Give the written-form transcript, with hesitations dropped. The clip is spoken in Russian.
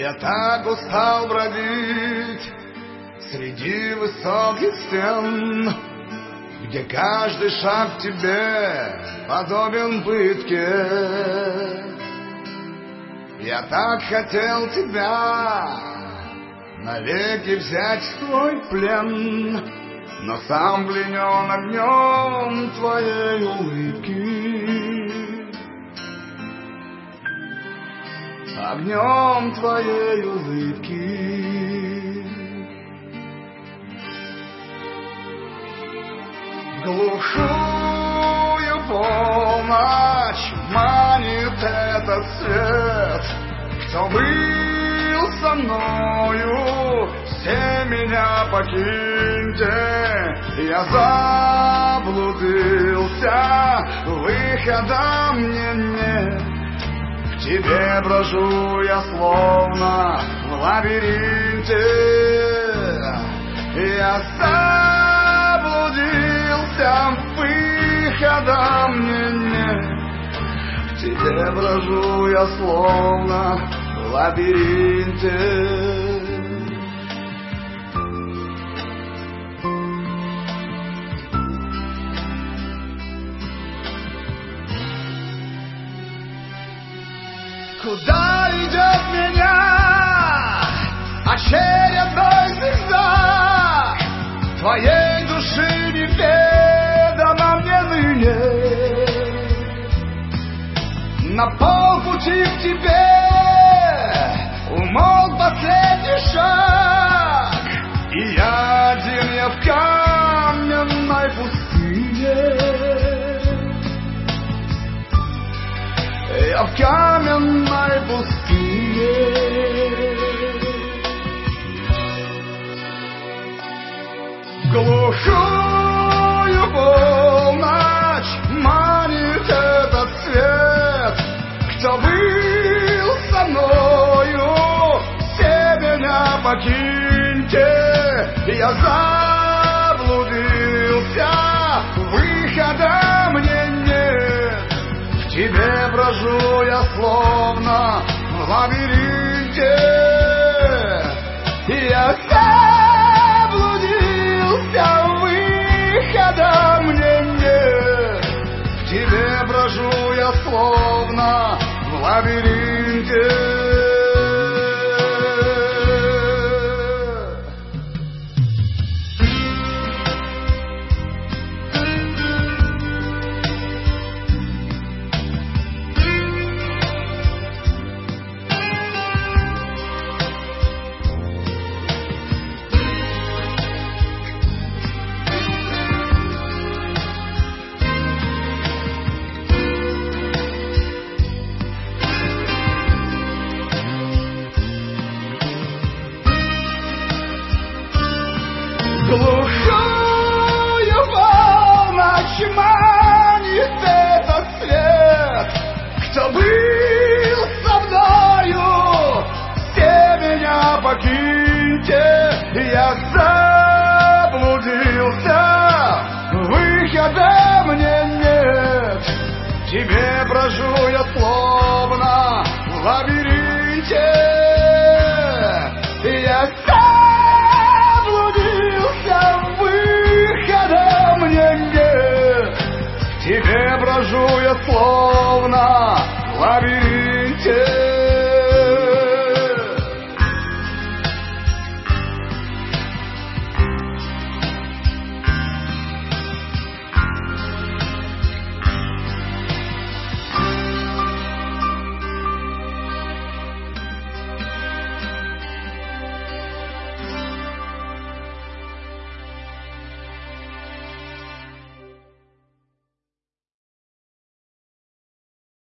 Я так устал бродить среди высоких стен, где каждый шаг к тебе подобен пытке. Я так хотел тебя навеки взять в свой плен, но сам пленен огнем твоей улыбки. Огнем твоей улыбки. В глухую полночь манит этот свет. Кто был со мною, все меня покиньте. Я заблудился, выхода мне нет. К тебе брожу я словно в лабиринте. Я заблудился, выхода мне нет. К тебе брожу я словно в лабиринте. Куда идет меня очередной зигзаг? Твоей души неведомо мне ныне. На полпути к тебе умолк последний шаг, и я один, я в каменной пустыне. Я в каменной пустыне. В глухую полночь манит этот свет. Кто был со мною, все меня покиньте. Я заблудился, выхода мне нет. К тебе брожу я словно в лабиринте. Я заблудился, выхода мне нет. К тебе брожу я словно в лабиринте. Глухую полночь манит этот свет. Кто был со мною, все меня покиньте. Я заблудился, выхода мне нет. Тебе брожу я словно в лабиринте. Я тебе брожу я словно в лабиринте.